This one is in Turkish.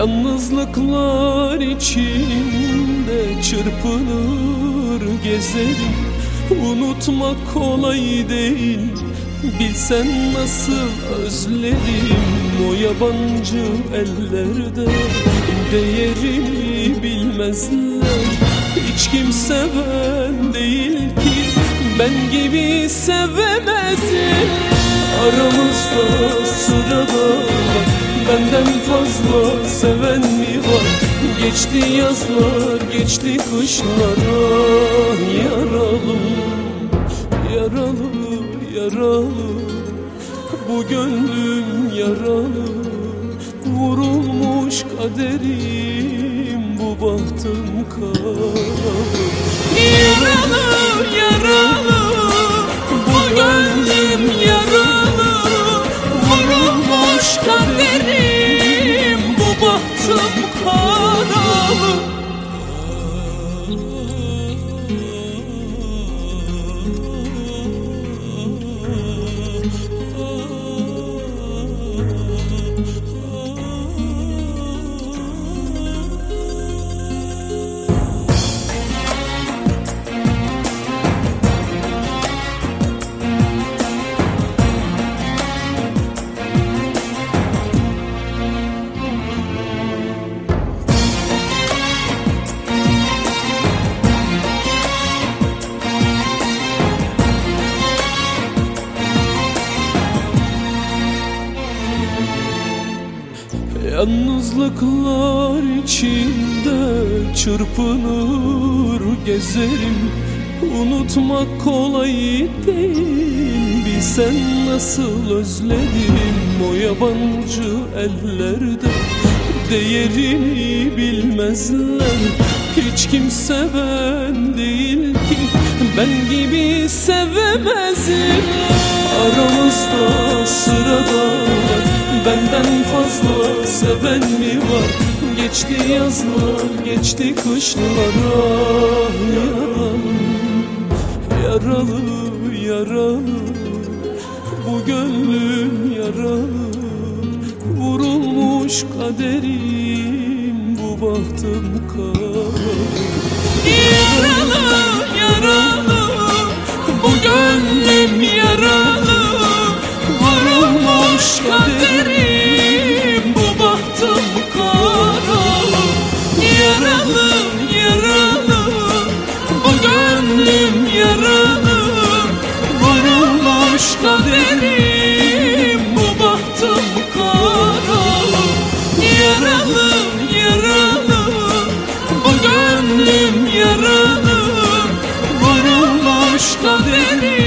Yalnızlıklar içinde çırpınır gezerim. Unutmak kolay değil, bilsen nasıl özlerim. O yabancı ellerde değerini bilmezler. Hiç kimse ben değil ki ben gibi sevemezim. Aramızda sırada benden fazla seven mi var? Geçti yazlar, geçti kışlar. Ah yaralı, yaralı, yaralı. Bu gönlüm yaralı, vurulmuş kaderim, bu bahtım karalı. Yaralı, yaralı, bu gönlüm yaralı, vurulmuş kaderim, bu bahtım karalı. Yalnızlıklar içinde çırpınır gezerim. Unutmak kolay değil, bilsen nasıl özledim. O yabancı ellerde değerini bilmezler. Hiç kimse ben değil ki ben gibi sevemezim. Aramızda sırada benden fazla seven mi var? Geçti yazlar, geçti kışlar. Ah yaralı, yaralı, yaralı. Bu gönlüm yaralı, vurulmuş kaderim, bu bahtım karalı. Yaralı, yaralı, bu gönlüm yaralı, vurulmuş kaderim, bu bahtım karalı. Yaralı, yaralı, bu gönlüm yaralı, vurulmuş kaderim, bu bahtım karalı. Yaralı, yaralı, bu gönlüm yaralı, vurulmuş kaderim.